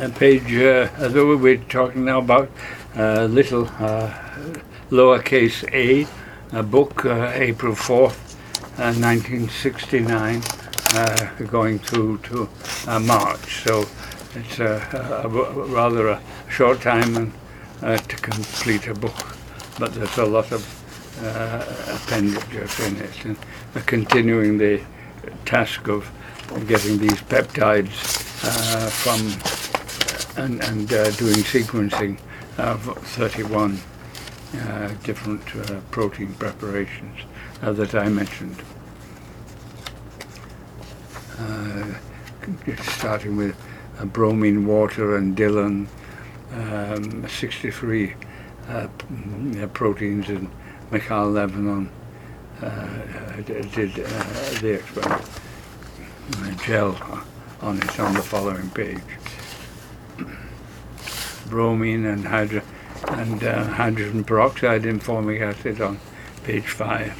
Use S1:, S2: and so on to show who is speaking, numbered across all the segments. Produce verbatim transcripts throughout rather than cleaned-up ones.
S1: uh, page, uh, although we're talking now about uh, little uh, lowercase a, a book, uh, April fourth, uh, nineteen sixty-nine, uh, going through to uh, March. So it's uh, a, a, rather a short time and, uh, to complete a book, but there's a lot of uh, appendages in it, and uh, continuing the task of getting these peptides uh, from and, and uh, doing sequencing of thirty-one uh, different uh, protein preparations uh, that I mentioned. Uh, starting with uh, bromine, water, and Dillon, um, sixty-three uh, p- proteins, and Michal Lebanon uh, did uh, the experiment. Uh, gel on it on the following page. Bromine and, hydro- and uh, hydrogen peroxide in formic acid on page five.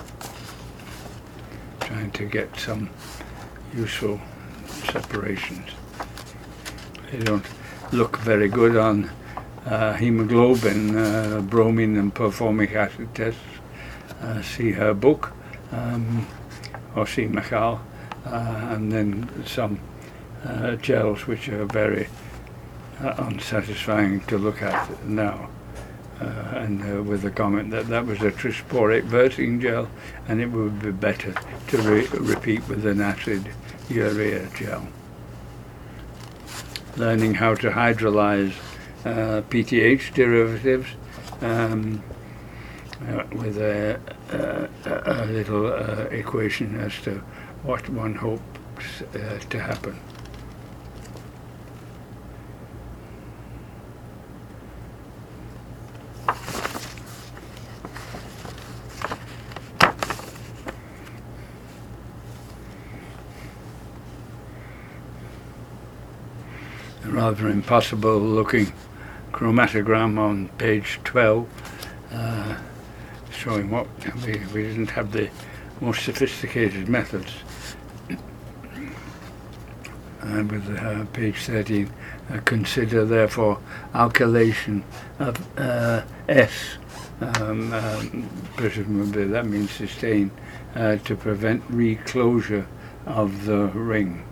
S1: Trying to get some useful separations. They don't look very good on uh, hemoglobin, uh, bromine and performic acid tests. Uh, see her book, um, or see Michal, uh, and then some uh, gels which are very uh, unsatisfying to look at now. Uh, and uh, with the comment that that was a trisporate versing gel, and it would be better to re- repeat with an acid urea gel. Learning how to hydrolyze uh, P T H derivatives um, uh, with a, a, a little uh, equation as to what one hopes uh, to happen. A rather impossible looking chromatogram on page twelve, uh, showing what we, we didn't have the most sophisticated methods. And with uh, page thirteen, uh, consider therefore alkylation of uh, S, um, um, presumably that means sustain, uh, to prevent reclosure of the ring.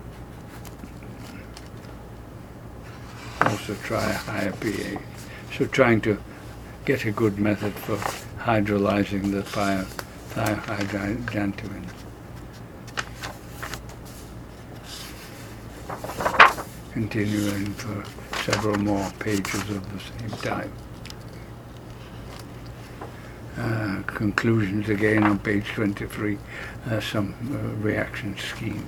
S1: Also try a higher pH. So trying to get a good method for hydrolyzing the thiohydroxanthemine. Continuing for several more pages of the same type. Uh, conclusions again on page twenty-three, uh, some uh, reaction schemes.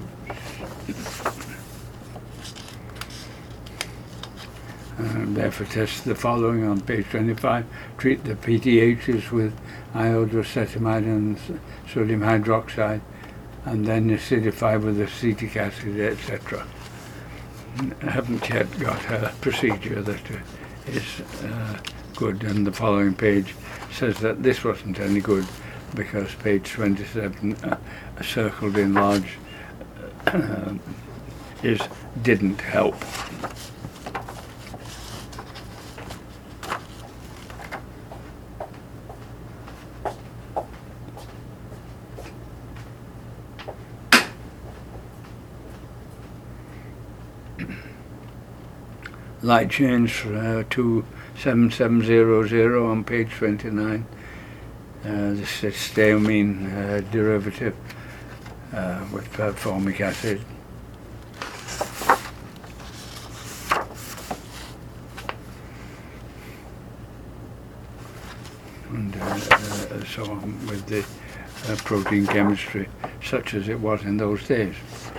S1: Uh, therefore test the following on page twenty-five. Treat the P T Hs with iodocetamide and sodium hydroxide, and then acidify with acetic acid, et cetera. I haven't yet got a procedure that uh, is uh, good, and the following page says that this wasn't any good because page twenty-seven, uh, circled in large, uh, is didn't help. Light chains uh, two seven seven zero zero on page twenty-nine. Uh, this is steaumine uh, derivative uh, with performic acid. And uh, uh, so on with the uh, protein chemistry such as it was in those days.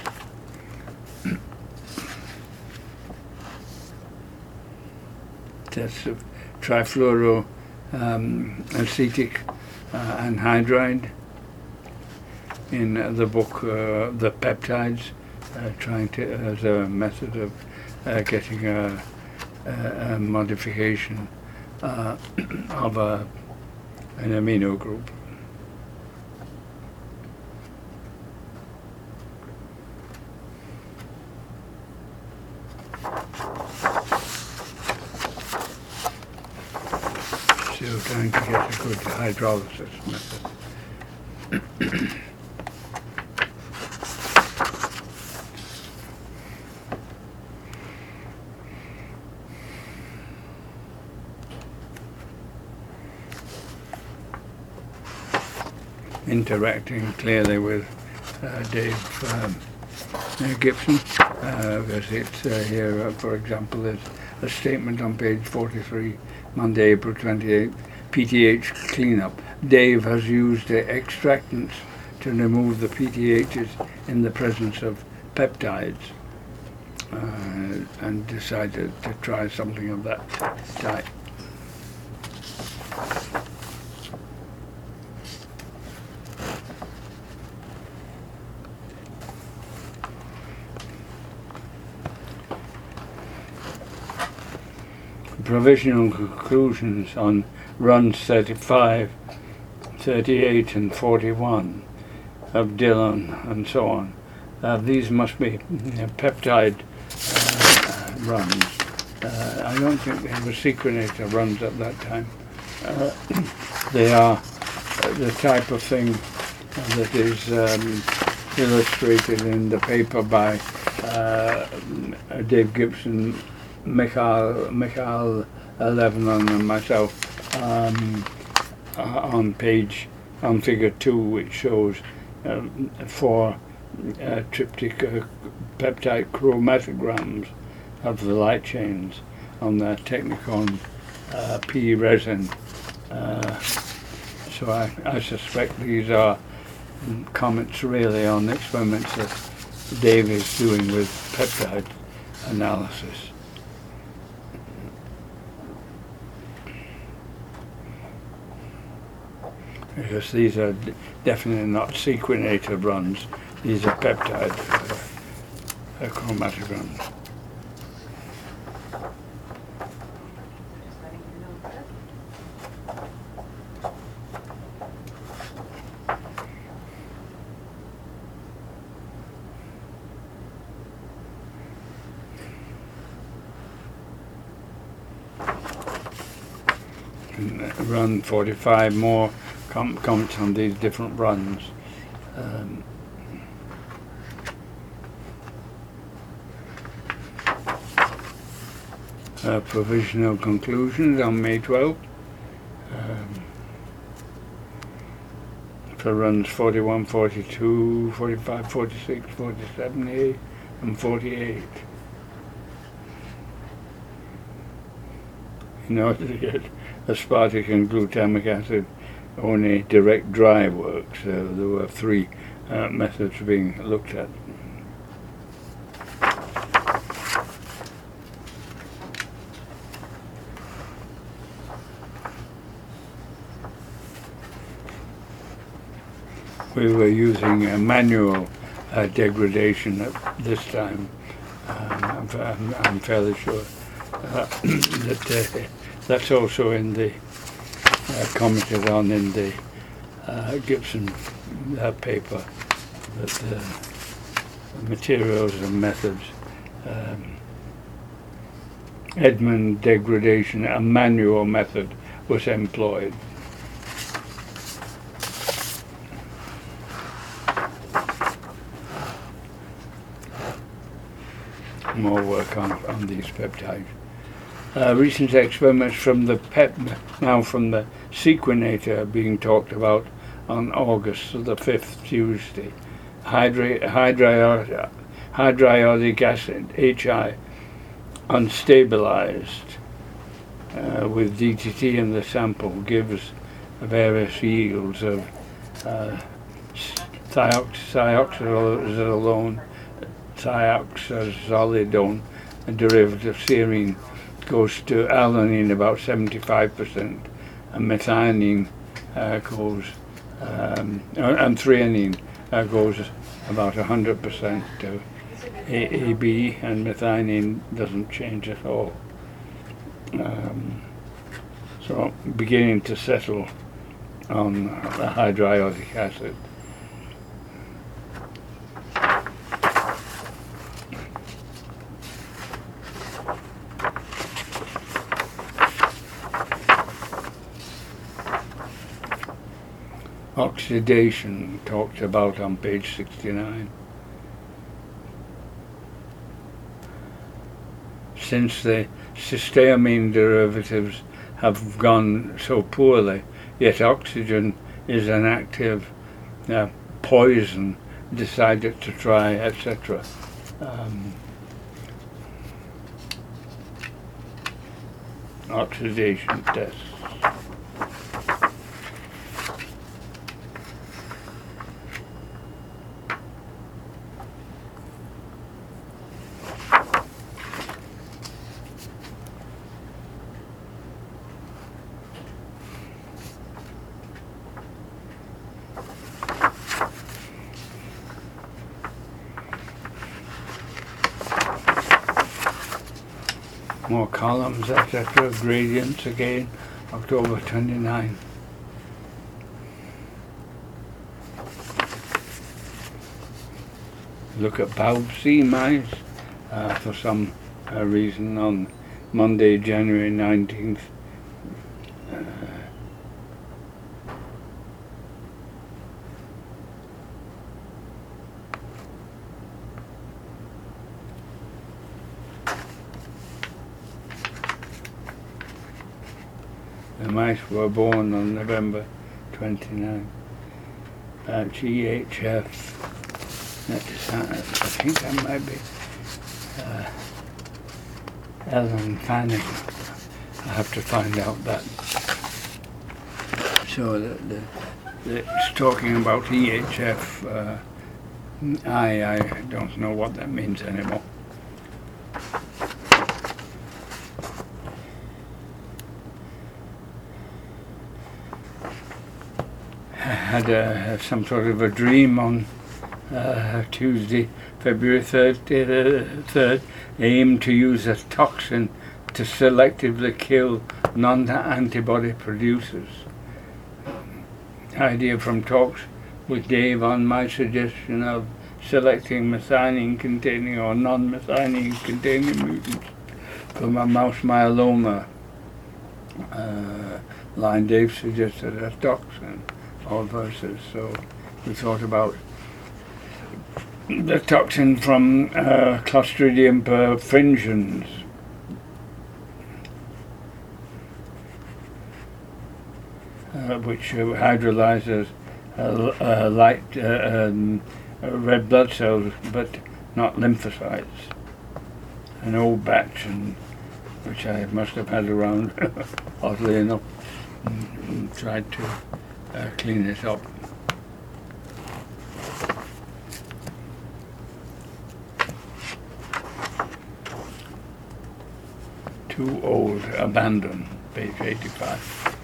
S1: Tests of trifluoro um, acetic uh, anhydride in uh, the book uh, The Peptides, uh, trying to as a method of uh, getting a, a, a modification uh, of a, an amino group. trying to get a good hydrolysis method. Interacting clearly with uh, Dave um, uh, Gibson, uh, because it's uh, here, uh, for example, there's a statement on page forty-three, Monday, April twenty-eighth, P T H cleanup. Dave has used the extractants to remove the P T Hs in the presence of peptides, uh, and decided to try something of that type. Provisional conclusions on runs thirty-five, thirty-eight and forty-one of Dillon and so on. Uh, these must be you know, peptide uh, runs. Uh, I don't think they were sequenator runs at that time. Uh, they are uh, the type of thing that is um, illustrated in the paper by uh, Dave Gibson, Michael, Michael Lebanon and myself um, uh, on page, on figure two, which shows um, four uh, triptych uh, peptide chromatograms of the light chains on the Technicon uh, P resin. Uh, so I, I suspect these are comments really on experiments that Dave is doing with peptide analysis. Because these are d definitely not sequenator runs, these are peptide uh, uh, chromatograms. And, uh, run forty-five more com comments on these different runs. Um, uh, provisional conclusions on May twelfth um, for runs forty-one, forty-two, forty-five, forty-six, forty-seven A and forty-eight. In order to get aspartic and glutamic acid, only direct dry works. Uh, there were three uh, methods being looked at. We were using a manual uh, degradation at this time. Um, I'm, I'm fairly sure uh, that uh, that's also in the Uh, commented on in the uh, Gibson uh, paper, that the materials and methods, um, Edmund degradation, a manual method was employed. More work on, on these peptides. Uh, recent experiments from the pep, now from the sequenator being talked about on August the fifth, Tuesday. Hydri hydri hydriodic acid, H I, unstabilized uh, with D T T in the sample gives various yields of uh, thioxazolone, thioxazolidone, a derivative of serine, goes to alanine about seventy-five percent, and methionine uh, goes, um, and threonine uh, goes about one hundred percent to A A B, and methionine doesn't change at all. Um, so beginning to settle on the hydriodic acid. Oxidation talked about on page sixty-nine. Since the cysteamine derivatives have gone so poorly, yet oxygen is an active uh, poison, decided to try, et cetera. Um, oxidation tests. More columns, et cetera. Gradients again, October twenty-ninth. Look at Bouncy mice uh, for some uh, reason on Monday, January nineteenth. Uh, The mice were born on November twenty-ninth. Uh, G H F. That's, uh, I think that might be uh, Ellen Fanning. I have to find out that. So the, the, the, it's talking about E H F. Uh, I I don't know what that means anymore. Had a, some sort of a dream on uh, Tuesday, February third, aimed to use a toxin to selectively kill non-antibody producers. Idea from talks with Dave on my suggestion of selecting methionine containing or non-methionine containing mutants from a mouse myeloma. Uh, line Dave suggested a toxin. All verses. So we thought about the toxin from uh, Clostridium perfringens, uh, which uh, hydrolyzes uh, uh, light uh, um, uh, red blood cells, but not lymphocytes. An old batch, and which I must have had around, oddly enough, and, and tried to Uh, clean this up. Too old, abandoned, page eighty-five.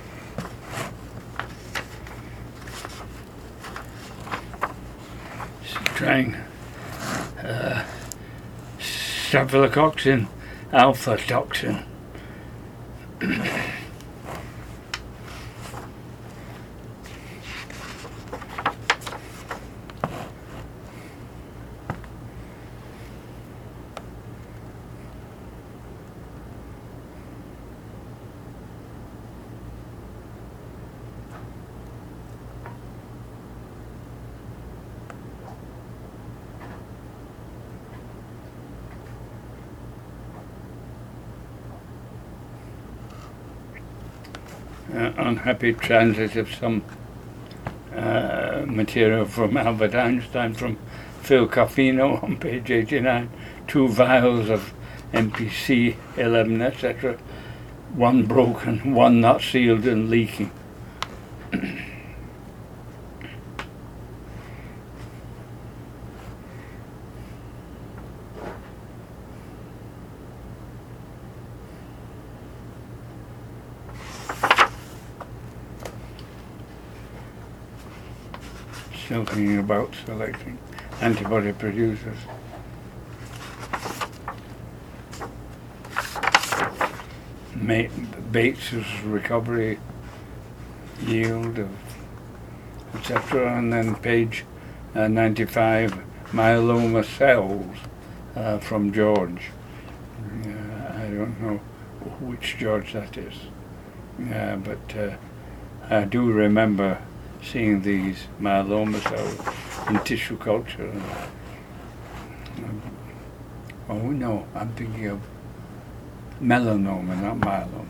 S1: So trying uh, staphylococcus alpha toxin. Uh, unhappy transit of some uh, material from Albert Einstein from Phil Coffino on page eighty-nine. Two vials of M P C eleven, et cetera. One broken, one not sealed and leaking. Still thinking about selecting antibody producers. Ma Bates's recovery yield of et cetera. And then page uh, ninety-five, myeloma cells uh, from George. Uh, I don't know which George that is, uh, but uh, I do remember seeing these myelomas out in tissue culture. And, oh no, I'm thinking of melanoma, not myeloma.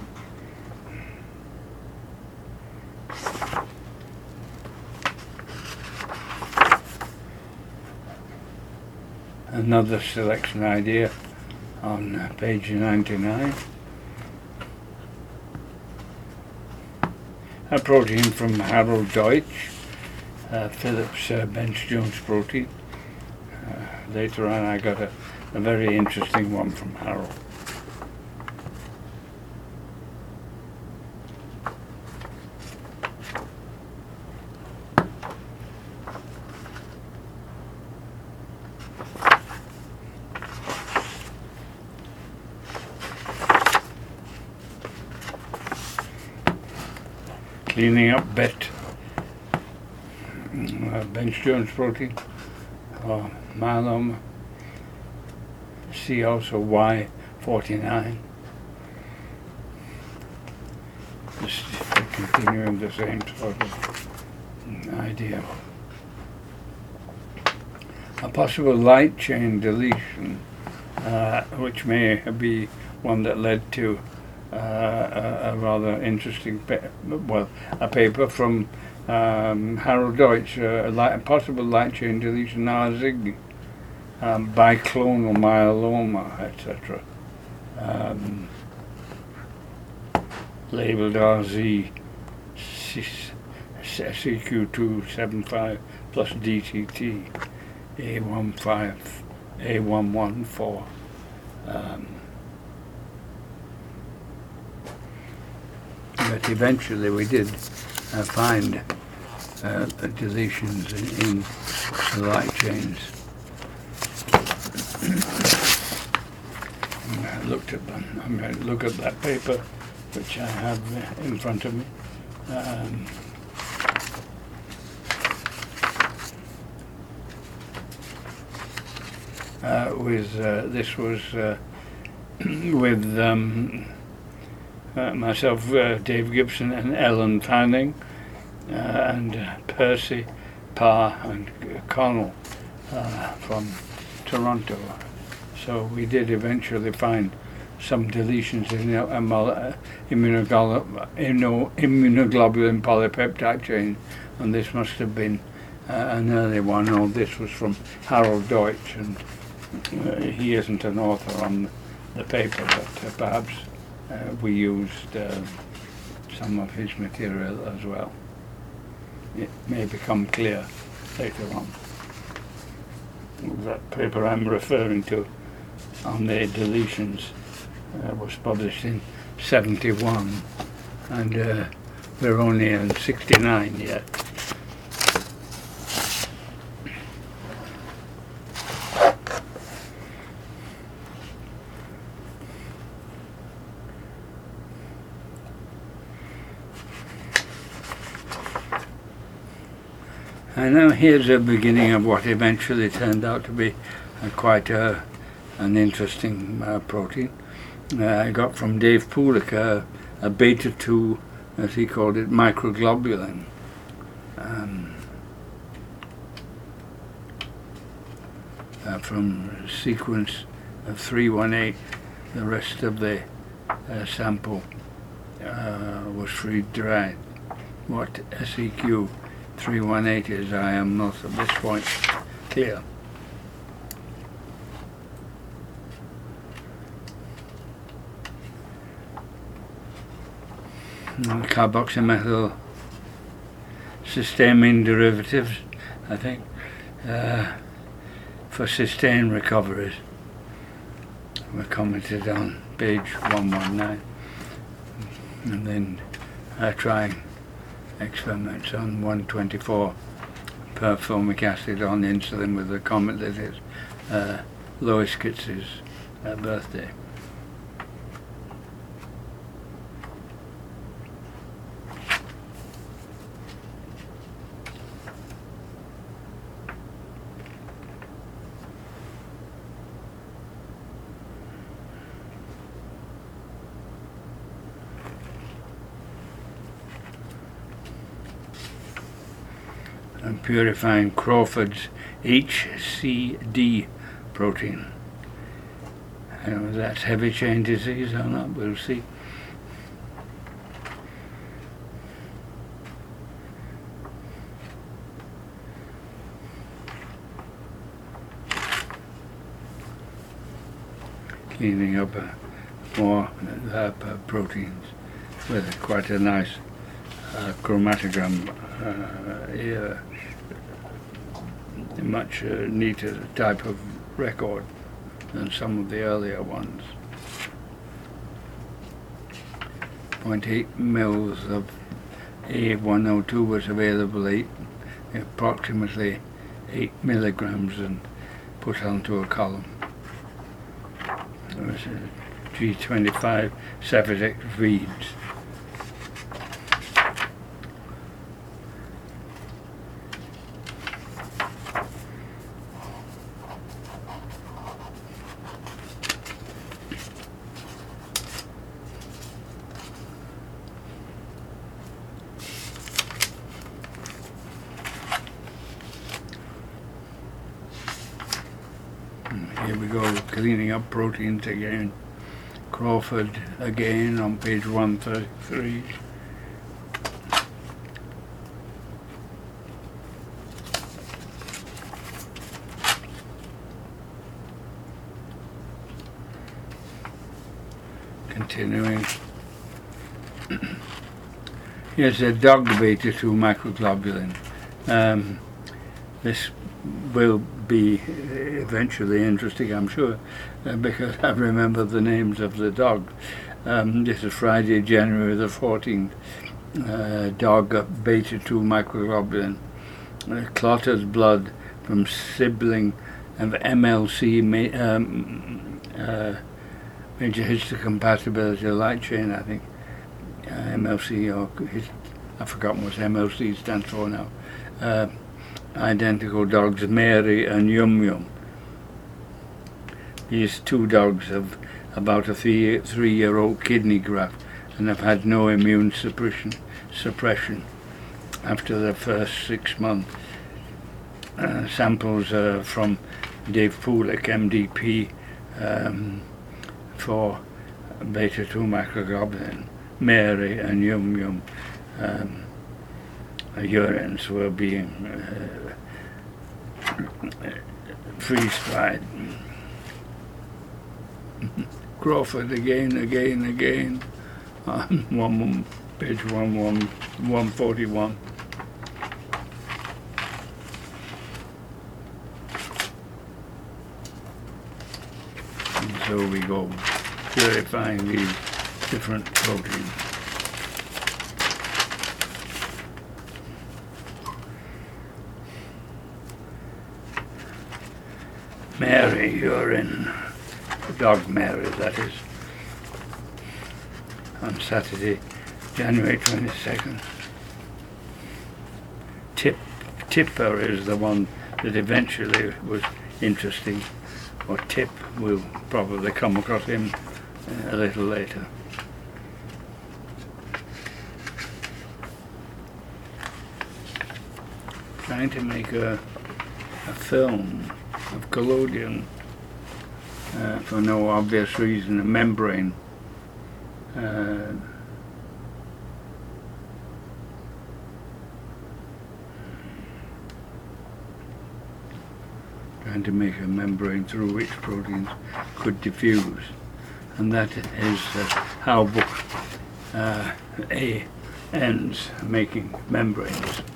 S1: Another selection idea on uh, page ninety-nine. A protein from Harold Deutsch, uh, Phillips uh, Bench-Jones protein. Uh, later on I got a, a very interesting one from Harold. Cleaning up bet uh, Bench-Jones protein or myeloma. See also Y forty-nine. Just continuing the same sort of idea. A possible light chain deletion, uh, which may be one that led to Uh, a, a rather interesting, pa- well, a paper from um, Harold Deutsch, uh, a, light, a possible light chain deletion Narzig, um, biclonal myeloma, et cetera. Um, labeled R Z C Q two seventy-five plus D T T A one five A one one four. Um, But eventually we did uh, find uh, deletions in, in the light chains. I looked at them. I'm going to look at that paper, which I have in front of me. Um, uh, with uh, this was uh, with. Um, Uh, myself, uh, Dave Gibson, and Ellen Fanning, uh, and uh, Percy, Parr, and uh, Connell uh, from Toronto. So we did eventually find some deletions in the uh, immunoglobulin, immunoglobulin polypeptide chain, and this must have been uh, an early one. Or this was from Harold Deutsch, and uh, he isn't an author on the paper, but uh, perhaps Uh, we used uh, some of his material as well. It may become clear later on. That paper I'm referring to on the deletions uh, was published in seventy-one, and uh, we're only in sixty-nine yet. And now here's the beginning of what eventually turned out to be uh, quite uh, an interesting uh, protein. Uh, I got from Dave Pulik uh, a beta two, as he called it, microglobulin. Um, uh, from a sequence of three one eight, the rest of the uh, sample uh, was freeze-dried. What S E Q three one eight is, I am not at this point clear. Carboxymethyl cysteamine derivatives, I think, uh, for cysteine recoveries were commented on page one nineteen, and then uh, trying experiments on one twenty-four performic acid on insulin with the comment that it's uh, Lois Kitz's uh, birthday. purifying Crawford's H C D protein. I don't know if that's heavy chain disease or not, we'll see. Cleaning up uh, more uh, proteins with quite a nice uh, chromatogram uh, here. A much uh, neater type of record than some of the earlier ones. zero point eight mils of A one oh two was available, eight, approximately eight milligrams, and put onto a column. There was a G twenty-five Cephotec reeds. Here we go, cleaning up proteins again. Crawford again on page one thirty-three. Continuing. Here's a dog beta two microglobulin. Um, this will be eventually interesting, I'm sure, uh, because I remember the names of the dogs. Um, this is Friday, January the fourteenth. Uh, dog beta two microglobulin. Uh, clotted blood from sibling of M L C, ma um, uh, major histocompatibility light chain, I think. Uh, M L C, or his, I've forgotten what M L C stands for now. Uh, identical dogs, Mary and Yum Yum. These two dogs have about a three, three-year-old kidney graft and have had no immune suppression, suppression after the first six months. Uh, samples are from Dave Pulick, M D P, um, for beta two microglobulin. Mary and Yum Yum um, urines were being uh, freeze-dried. Crawford again, again, again, on one, one, page one, one, one forty-one. And so we go purifying these different proteins. Mary urine, dog Mary, that is, on Saturday, January twenty-second. Tip, Tipper is the one that eventually was interesting, or Tip, we'll probably come across him a little later. Trying to make a, a film of collodion uh, for no obvious reason, a membrane. Uh, trying to make a membrane through which proteins could diffuse, and that is uh, how book uh, A ends, making membranes.